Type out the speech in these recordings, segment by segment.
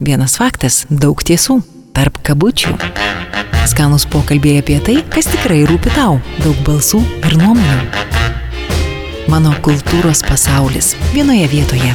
Vienas faktas, daug tiesų. Tarp kabučių. Skanūs pokalbiai apie tai, kas tikrai rūpi tau. Daug balsų ir nuomonių. Mano kultūros pasaulis vienoje vietoje.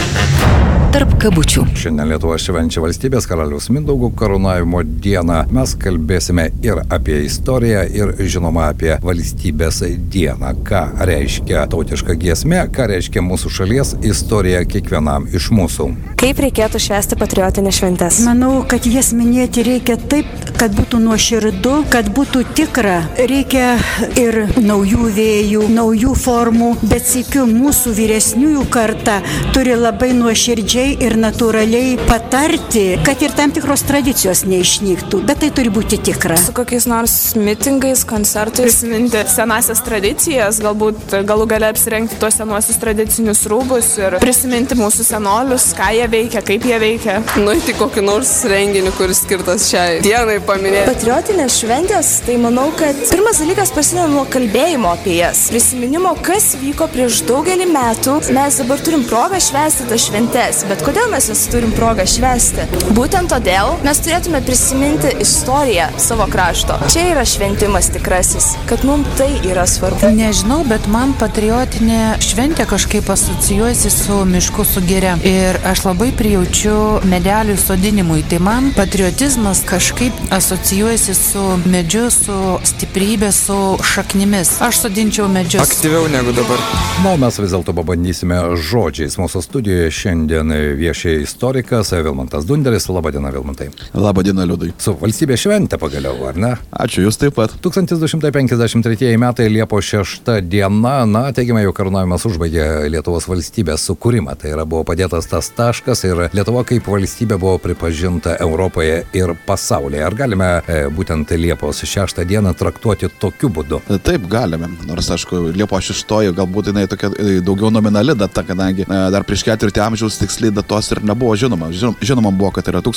Tarp kabučių. Šiandien Lietuva švenčia valstybės karaliaus Mindaugo karūnavimo dieną. Mes kalbėsime ir apie istoriją, ir žinoma apie valstybės dieną. Ką reiškia tautiška giesmė, ką reiškia mūsų šalies istorija kiekvienam iš mūsų. Kaip reikėtų švęsti patriotinės šventes? Manau, kad jas minėti reikia taip, kad būtų nuoširdu, kad būtų tikra. Reikia ir naujų vėjų, naujų formų, bet sykiu mūsų vyresniųjų karta turi labai nuoširdžiai ir natūraliai patarti, kad ir tam tikros tradicijos neišnyktų, bet tai turi būti tikra. Su kokiais nors mitingais, koncertais prisiminti senasias tradicijas, galbūt galų gale apsirengti tuos senuosius tradicinius rūbus ir prisiminti mūsų senolius, ką jie veikia, kaip jie veikia. Nueiti kokį nors renginį, kuris skirtas šiai dienai paminėti. Patriotinės šventės, tai manau, kad pirmas dalykas prasideda nuo kalbėjimo apie jas. Prisiminimo, kas vyko prieš daugelį metų. Mes dabar turim progą švęsti tas šventes. Bet kodėl mes jas turim progą švęsti? Būtent todėl mes turėtume prisiminti istoriją savo krašto. Čia yra šventimas tikrasis, kad mums tai yra svarbu. Nežinau, bet man patriotinė šventė kažkaip asocijuojasi su mišku, su giria. Ir aš labai prijaučiu medelių sodinimui. Tai man patriotizmas kažkaip asocijuojasi su medžiu, su stiprybė, su šaknimis. Aš sodinčiau medžius. Aktyviau negu dabar. Na, mes vis dėlto pabandysime žodžiais. Mūsų studijoje šiandien viešia istorikas Vilmantas Dunderis. Labadiena, Vilmantai. Labadiena, Liudai. Su valstybės šventė pagaliau, ar ne? Ačiū, jūs taip pat. 1253 metai Liepos 6 diena, teigiame, jog karūnavimas užbaigė Lietuvos valstybės sukūrimą. Tai yra buvo padėtas tas taškas ir Lietuva kaip valstybė buvo pripažinta Europoje ir pasaulyje. Ar galime būtent Liepos 6 dieną traktuoti tokiu būdu? Taip, galime. Nors, aišku, Liepos 6 galbūt jinai tokia daugiau nominali data, kadangi dar prieš 4 amžiaus tiksliai datos ir nebuvo žinoma. Žinoma buvo, kad yra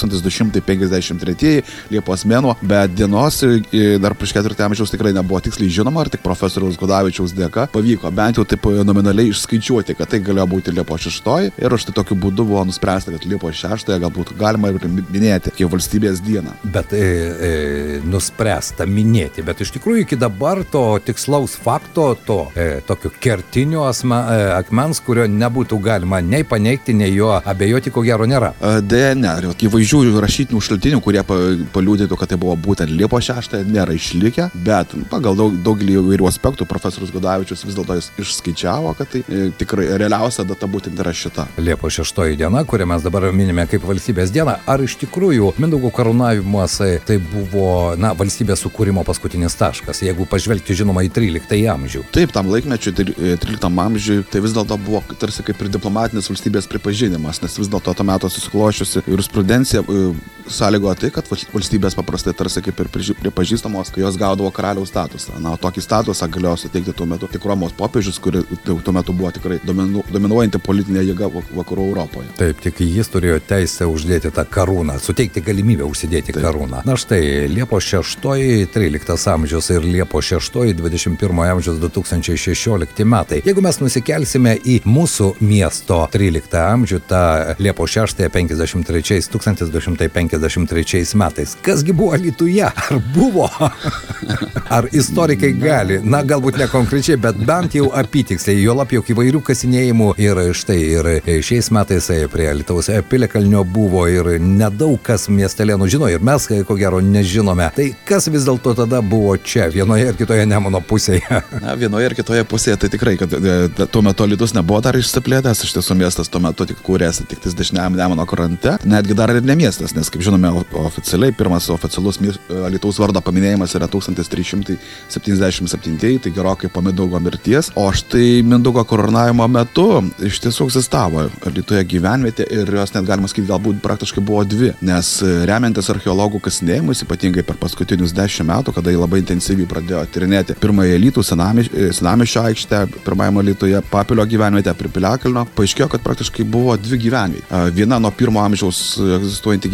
1253 Liepos mėnuo, bet dienos dar prieš 4 amžiaus tikrai nebuvo tiksliai žinoma, ar tik profesoriaus Gudavičiaus dėka pavyko bent jau taip nominaliai išskaičiuoti, kad tai galėjo būti Liepos 6 ir štai tokiu būdu buvo nuspręsta, kad Liepos 6 galbūt galima ir minėti kaip valstybės dieną. Bet nuspręsta minėti, bet iš tikrųjų iki dabar to tikslaus fakto, to tokio kertinio akmens, kurio nebūtų galima nei paneigti, nei jo abejoti, ko gero nėra. Deja, ne. Įvaizdžių rašytinių šaltinių, kurie paliudytų, kad tai buvo būtent Liepos 6, nėra išlikę, bet pagal daugelį įvairių aspektų profesorius Gudavičius vis dėlto išskaičiavo, kad tai tikrai realiausia data būtent yra šita. Liepos 6 diena, kurią mes dabar minime kaip valstybės dieną, ar iš tikrųjų Mindaugo karūnavimas tai buvo, valstybės sukūrimo paskutinis taškas, jeigu pažvelgti žinoma į 13 amžių. Taip, tam laikmečiui, 13 amžiui, tai vis dėlto buvo tarsi kaip ir diplomatinis valstybės pripažinimas, nes vis dėlto to meto susiklošiusi jurisprudencija sąlygojo tai, kad valstybės paprastai tarsi kaip ir pripažįstamos, kai jos gaudavo karaliaus statusą. Tokį statusą galėjo suteikti tuo metu tik Romos popiežius, kuri tuo metu buvo tikrai dominuojanti politinė jėga vakarų Europoje. Taip, tik jis turėjo teisę uždėti tą karūną, suteikti galimybę užsidėti karūną. Na štai, Liepos 6, 13 amžius ir Liepos 6, 21 amžius 2016 metai. Jeigu mes nusikelsime į mūsų miesto 13 amžių, tą Liepos 6, 1253 metais. Kasgi buvo Alytuje? Ar buvo? Ar istorikai gali? Galbūt ne konkrečiai, bet bent jau apytiksliai, juolab jau įvairių kasinėjimų ir štai ir šiais metais prie Alytaus piliakalnio buvo ir nedaug kas miestelėnų žino ir mes ko gero nežinome. Tai kas vis dėlto tada buvo čia, vienoje ir kitoje Nemuno pusėje? Vienoje ir kitoje pusėje tai tikrai, kad tuo metu Alytus nebuvo dar išsiplėtęs, iš tiesų miestas tuo metu tik kūrėsi tik dešiniajam Nemuno krante, netgi dar ir ne miestas, nes kaip žinome oficialiai, pirmas oficialus Alytaus vardo paminėjimas yra 1377, tai gerokai po Mindaugo mirties, o štai Mindaugo karūnavimo metu iš tiesų egzistavo Alytuje gyvenvietė ir jos net galima sakyti galbūt praktiškai buvo dvi, nes remiantis archeologų kasinėjimus, ypatingai per paskutinius 10 metų, kada jie labai intensyviai pradėjo tyrinėti pirmąją Alytų senamiesčio aikštę, pirmajame Alytuje Papilio gyvenvietę prie Piliakalnio, paaiškėjo, kad praktiškai buvo dvi gyvenvietės. Viena nuo 1 amžiaus egzistuojanti gyvenvietė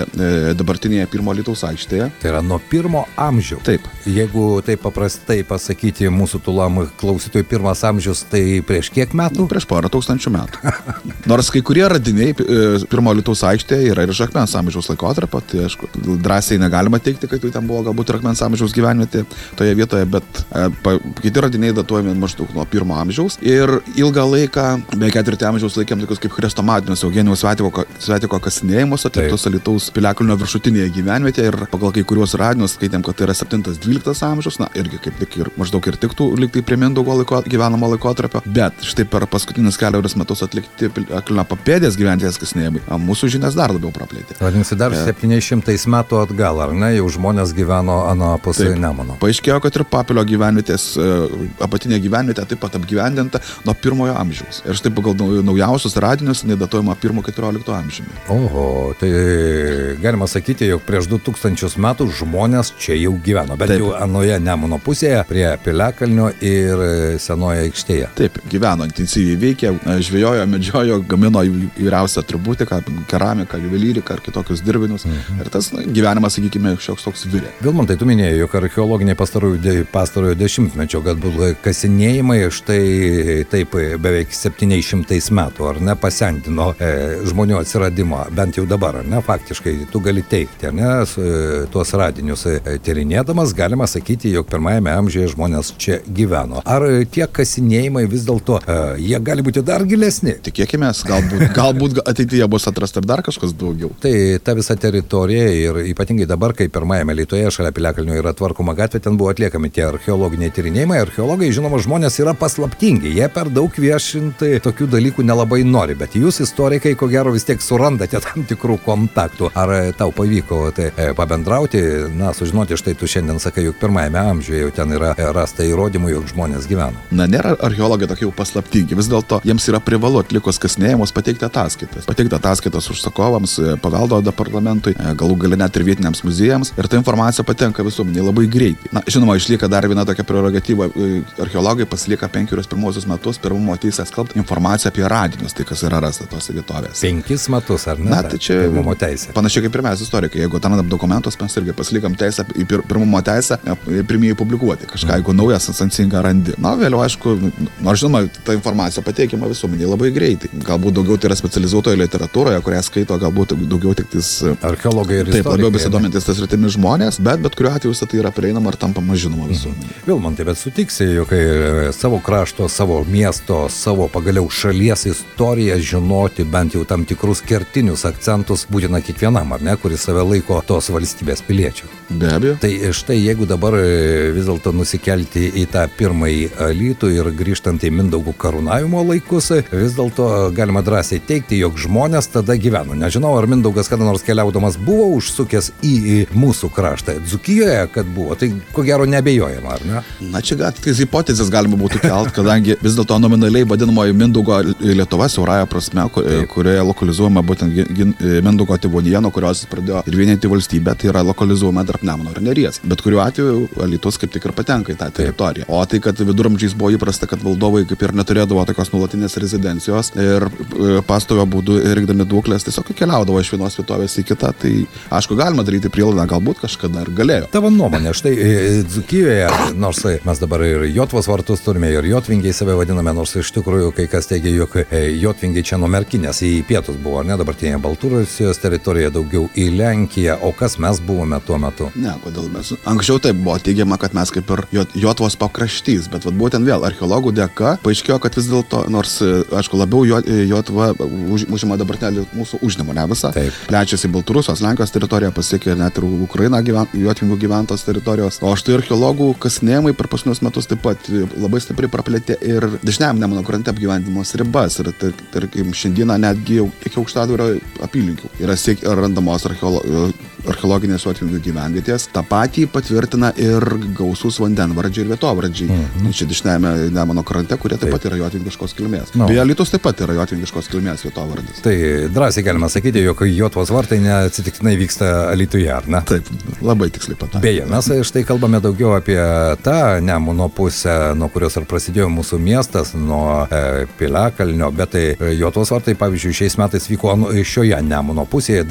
gyvenvietė dabartinėje pirmo Alytaus aikštėje. Tai yra nuo pirmo amžiaus. Taip. Jeigu taip paprastai pasakyti mūsų tulam klausytojų pirmas amžius, tai prieš kiek metų? Prieš porą tūkstančių metų. Nors kai kurie radiniai pirmo Alytaus aikštėje yra ir iš akmens amžiaus laikotarpio, tai aišku, drąsiai negalima teigti, kad ten buvo galbūt ir akmens amžiaus gyvenvietė toje vietoje, bet kiti radiniai datuojami maždaug nuo pirmo amžiaus. Ir ilgą laiką, beveik 4 amžiaus laikėm tokius kaip chrestomatinius Eugenijaus Svetiko kasinėjimus atliktus Alytaus piliakalnio viršutinėje gyvenvietėje ir pagal kai kuriuos radinius skaitėm, kad tai yra 7-12 amžius, na irgi kaip tik ir maždaug ir tiktų liktai prie Mindaugo gyvenamo laikotarpio, bet štai per paskutinius keliarius metus atlikti piliakalnio papėdės gyvenvietės kasinėjimai mūsų žinias dar labiau praplėtė. Vadinasi, dar 700 metų atgal, ar ne, jau žmonės gyveno anapus Nemuno. Paaiškėjo, kad ir Papilio gyvenvietės apatinė gyvenvietė taip pat apgyvendinta nuo 1 amžiaus. Ir štai pagal naujausius radinius nedatuojama 1-14 amžiumi. Oho, tai galima sakyti, jog prieš 2000 metų žmonės čia jau gyveno, bet jau anoje Nemuno pusėje, prie piliakalnio ir senoje aikštėje. Taip, gyveno, intensyviai veikė, žvejojo, medžiojo, gamino įvairiausią atributiką, keramiką, juvelyriką ar kitokius dirbinius. Ir tas gyvenimas, sakykime, šioks toks virė. Vilmantai, tu minėjai, jog archeologiniai pastarojo dešimtmečio, kad buvo kasinėjimai štai taip beveik 700 metų, ar ne, pasendino žmonių atsiradimą, bent jau dabar, ar ne, faktiškai tu gali teikti, ar ne, tuos radinius tyrinėdamas, galima sakyti, jog pirmajame amžiuje žmonės čia gyveno. Ar tie kasinėjimai vis dėlto, jie gali būti dar gilesni? Tikėkimės, galbūt ateityje bus atrasta ir dar kažkas daugiau. Tai ta visa teritorija ir ypatingai dabar, kai pirmajame Alytuje šalia piliakalnio yra tvarkoma gatvė, ten buvo atliekami tie archeologiniai tyrinėjimai. Archeologai, žinoma, žmonės yra paslaptingi, jie per daug viešinti tokių dalykų nelabai nori, bet jūs istorikai, ko gero, vis tiek surandate tam tikrų kontaktų. Ar tau pavyko pabendrauti, sužinoti, štai tu šiandien sakai, jog pirmajame amžiuje jau ten yra rasta įrodymų, jog žmonės gyveno. Nėra archeologai tokie jau paslaptingi, vis dėlto jiems yra privalu atlikus kasinėjimus pateikti ataskaitas užsakovams, paveldo departamentui, galų gale net ir vietiniams muziejams, ir ta informacija patenka visuomeniai labai greitai. Žinoma, išlieka dar viena tokia prerogatyva, archeologai pasilieka 5 pirmuosius metus pirmumo teisę skelbti informaciją apie radinius, tai kas yra rasta tose vietovėse. 5 metus, ar ne? Tai čia pirmumo teisė. Panašiai kaip ir mes istorikai, jeigu atrandam dokumentus, mes irgi pasilikam teisę į pirmumo teisę pirmieji publikuoti kažką, jeigu naujas sensingą randi. Vėliau, aišku, nors žinoma, ta informacija pateikiama visuomeniai labai greitai. Galbūt daugiau tai yra specializuotoje literatūroje, kurią skaito galbūt daugiau tik archeologai ir istorikai. Taip, labiau besidomintis tas rytimis žmonės, bet kuriuo atveju visą tai yra prieinama ar tampama žinoma visuomenė. Vilmantai, bet sutiksi, jog savo krašto, savo miesto, savo pagaliau šalies istoriją žinoti bent jau tam tikrus kertinius akcentus būtina kiekvienam, ar ne, kuris save laiko tos valstybės piliečių. Be abejo. Tai štai jeigu dabar vis dėlto nusikelti į tą pirmąjį Alytų ir grįžtant į Mindaugo karūnavimo laikus, vis dėlto galima drąsiai teigti, jog žmonės tada gyveno. Nežinau, ar Mindaugas kada nors keliaudamas buvo užsukęs į mūsų kraštą. Dzūkijoje, kad buvo, tai ko gero neabejojama, ar ne? Čia tiktais hipotezės galima būtų kelt, kadangi vis dėlto nominaliai vadinamoji Mindaugo Lietuva siaurąja prasme, kurioje lokalizuojama būtent Mindaugo tėvonija, nuo kurios pradėjo ir vienyti valstybę, tai yra lokalizuojama tarp Nemuno ir Neries. Bet kuriuo atveju Alytus kaip tik ir patenka į tą teritoriją. O tai, kad viduramžiais buvo įprasta, kad valdovai kaip ir neturėdavo tokios nuolatinės rezidencijos ir pastovio būdu rinkdami duoklės tiesiog keliaudavo iš vienos vietovės į kitą, tai aišku, galima daryti prielaidą, galbūt kažkada ir galėjo. Tavo nuomonė, štai Dzūkijoje, nors mes dabar ir Jotvos vartus turime, ir Jotvingiai save vadiname, nors iš tikrųjų kai kas teigia, jog Jotvingiai čia nuo Merkinės į pietus buvo, ne, dabartinėje Baltarusijos teritorijoje daugiau į Lenkiją, o kas mes buvome tuo metu? Ne, kodėl mes? Anksčiau taip buvo teigiama, kad mes kaip ir Jotvos pakraštys, bet būtent vėl archeologų dėka paaiškėjo, kad vis dėlto, nors, aišku, labiau Jotva užima dabartinę mūsų užnemunę visą, plečiasi Baltarusijos, Lenkijos teritoriją, pasiekė net ir Ukrainą Jotvingų gyventos teritorijos. O štai archeologų kasinėjimai per paskutinius metus taip pat labai stipriai praplėtė ir dešiniajam Nemuno krante apgyvendinimos ribas. Ir tarkim, šiandieną netgi jau kiek Aukštadvario apylinkių yra randamos archeologinės Jotvingų gyvenvietės. Ta patį patvirtina ir gausus vandenvardžiai ir vietovardžiai. Čia dešiniajame Nemuno krante, kurie taip pat yra jotvingiškos kilmės. Beje, Alytus taip pat yra jotvingiškos kilmės vietovardis. Tai drąsiai galima sakyti, jog Jotvos vartai neatsitiktinai vyksta Alytuje, ar ne? Taip, labai tiksliai pataikai. Beje, mes štai kalbame daugiau apie tą Nemuno pusę, nuo kurios ir prasidėjo mūsų miestas, nuo Piliakalnio, bet tai Jotvos vartai, pavyzdžiui, šiais metais vyko šioje Nemuno pusėje,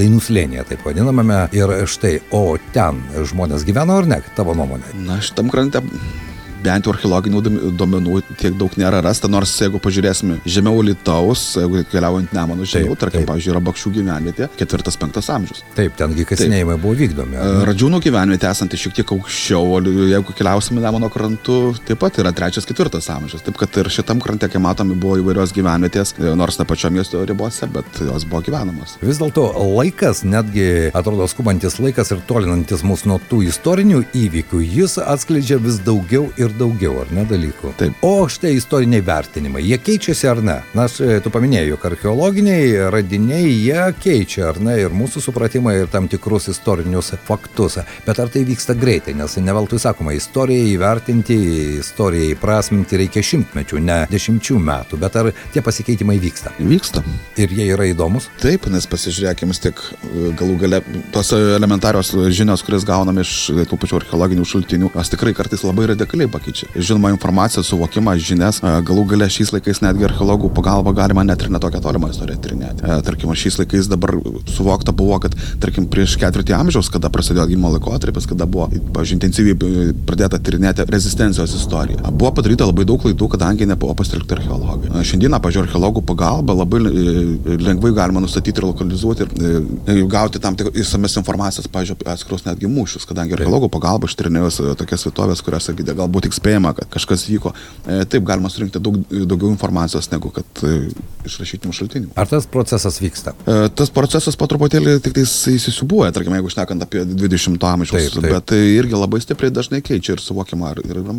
Dainų slėnyje, taip vadinamame. Ir štai, o ten žmonės gyveno ar ne, tavo nuomonė? Na, šitam krante bent jau archeologinių duomenų tiek daug nėra rasta, nors jeigu pažiūrėsime žemiau Alytaus, jeigu keliaujant Nemanu žemiau, tarkim, pavyzdžiui, yra Bakšių gyvenvietė, 4-5 amžius. Taip, tengi kasinėjimai buvo vykdomi. Radžiūnų gyvenvietė esanti šiek tiek aukščiau, jeigu keliausime Nemuno krantu, taip pat yra 3-4 amžius. Taip, kad ir šitam krante, kai matomi, buvo įvairios gyvenvietės, nors ne pačio miesto ribose, bet jos buvo gyvenamos. Vis dėlto laikas, netgi atrodo skubantis laikas ir tolinantis mus nuo tų istorinių įvykių, jis atskleidžia vis daugiau ir daugiau, ar ne, dalykų. Taip. O štai istoriniai vertinimai, jie keičiasi ar ne? Nes tu paminėjai, jog archeologiniai radiniai, jie keičia, ar ne, ir mūsų supratimą, ir tam tikrus istorinius faktus. Bet ar tai vyksta greitai? Nes ne veltui sakoma, istorijai įvertinti, istorijai įprasminti reikia šimtmečių, ne 10 metų. Bet ar tie pasikeitimai vyksta? Vyksta. Ir jie yra įdomus? Taip, nes pasižiūrėkime tik galų gale tos elementarios žinios, kurias gauname iš tų pačių archeologinių šaltinių, jos tikrai kartais labai radikaliai pakeičia. Žinoma, informacija, suvokimas, žinias, galų gale šiais laikais netgi archeologų pagalba galima net ir netokią tolimą istoriją tyrinėti. Tarkim, šiais laikais dabar suvokta buvo, kad, tarkim, prieš 4 amžiaus, kada prasidėjo atgimimo laikotarpis, kada buvo, pavyzdžiui, intensyviai pradėta tyrinėti rezistencijos istoriją. Buvo padaryta labai daug klaidų, kadangi nebuvo pasitelkti archeologai. Šiandieną, pavyzdžiui, archeologų pagalba labai lengvai galima nustatyti ir lokalizuoti ir gauti tam tik išsames informacijas, pavyzdžiui, apie atskirus netgi mūšius, kadangi archeologų pagalba ištyrinėjus tokias vietovės, kurios galbūt tik spėjama, kad kažkas vyko. Taip, galima surinkti daugiau informacijos negu kad išrašytinių šaltinių. Ar tas procesas vyksta? Tas procesas po truputėlį tik tai įsisiūbuoja, tarkim, jeigu šnekant apie 20 amžiaus, bet tai irgi labai stipriai dažnai keičia ir suvokimą,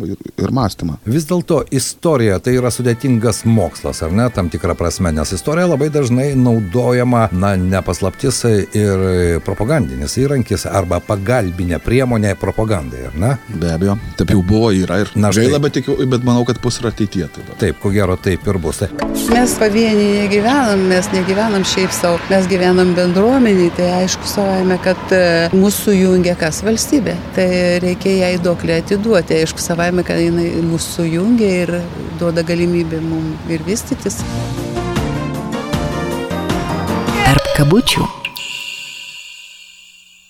ir mąstymą. Vis dėlto istorija tai yra sudėtingas mokslas, ar ne, tam tikrą prasme, nes istorija labai dažnai naudojama, ne paslaptis ir propagandinis įrankis arba pagalbinė priemonė propagandai, ar ne? Be abejo, taip jau buvo, yra ir gaila, bet manau, kad bus ir ateityje. Taip, ko gero taip ir bus. Mes pavieniai negyvenam, mes negyvenam šiaip savo, mes gyvenam bendruomeniai, tai aišku savaime, kad mūsų jungia kas valstybė. Tai reikia jai duoklę atiduoti, aišku savaime, kad jinai mūsų jungia ir duoda galimybę mums ir vystytis. Tarp kabučių.